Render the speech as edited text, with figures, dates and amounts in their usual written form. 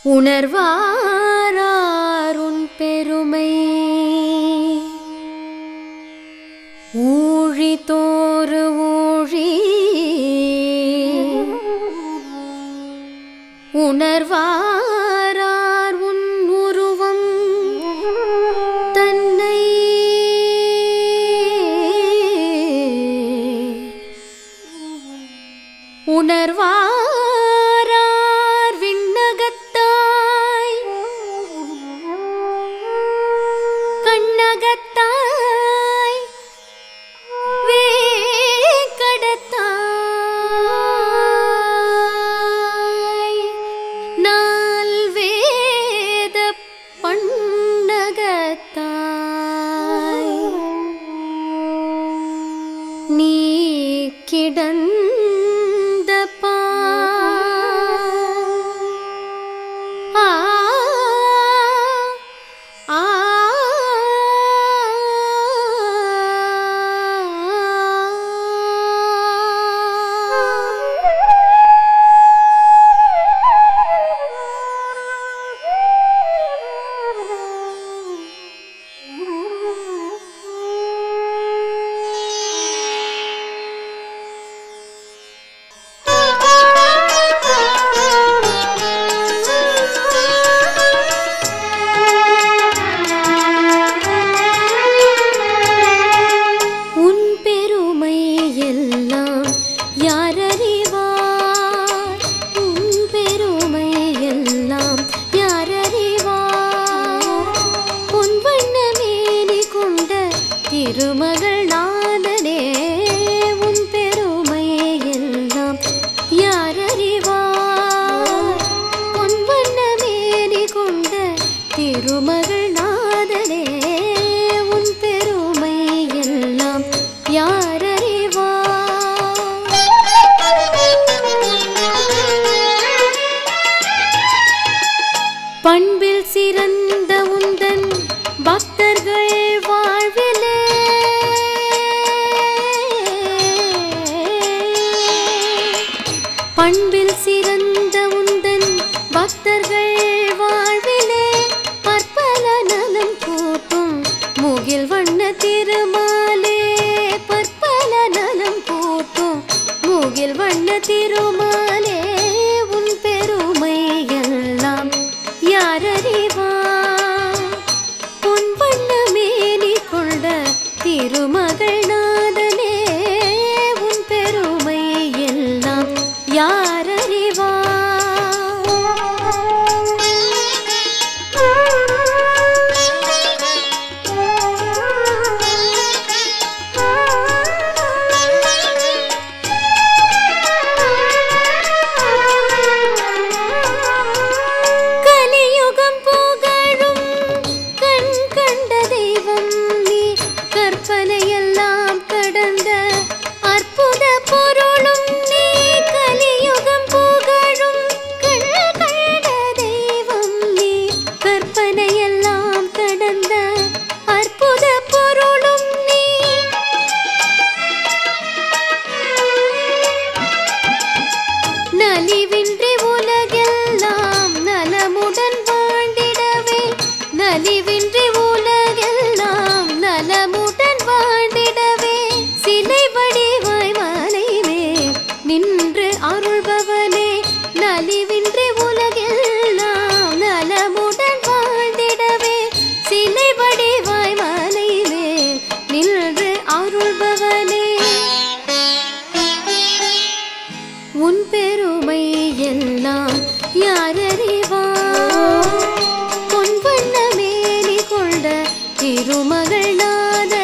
உணர்வாராருன் பெருமை ஊழி தோறு ஊழி உணர்வாரார் உன் உருவம் தன்னை உணர்வாரார் விண்ணகத்தாய் கண்ணகத்தாய் வேங்கடத்தாய் நால் வேத பண்ணகத்தாய் நீ கிடந்த திருமகள் நாதனே உன் பெருமை எல்லாம் யார் அறிவார் பொன்வண்ண மேனி கொண்ட திருமகள் நாதனே உன் பெருமை எல்லாம் யார் அறிவார் பண்பில் சிறந்த உந்தன் பக்தர்கள் வாழ்விலே பண்பில் சிறந்த உந்தன் பக்தர்கள் வாழ்விலே பற்பல நலம் கூட்டும் முகில் வண்ண திருமாலே பற்பல நலம் கூட்டும் முகில் வண்ண திருமாலே உன் பெருமை எல்லாம் யார் அறிவார் பொன் வண்ண மேனி கொண்ட திருமகள் நாதனே உன் பெருமை எல்லாம் யார் அறிவார் கலியுகம் புகழும் கண் கண்ட தெய்வம் நீ கற்பனையெல்லாம் கடந்த அற்புத பொருளும் நீ கலியுகம் புகழும் கண் கண்ட தெய்வம் நீ கற்பனையெல்லாம் கடந்த அற்புத பொருளும் நீ நலிவின்றி உலகெல்லாம் நலமுடன் வாழ்ந்திடவே நலிவின்றி உலகெல்லாம் நலமுடன் வாழ்ந்திடவே சிலை வடிவாய் மலைவே நின்று அருள்பவனே நலிவின்றி உலகெல்லாம் நலமுடன் வாழ்ந்திடவே சிலை வடிவாய் மலைவே நின்று அருள்பவனே உன் பெருமை எல்லாம் யார் அறிவார் பொன் வண்ண மேனி கொண்ட திருமகள் நாத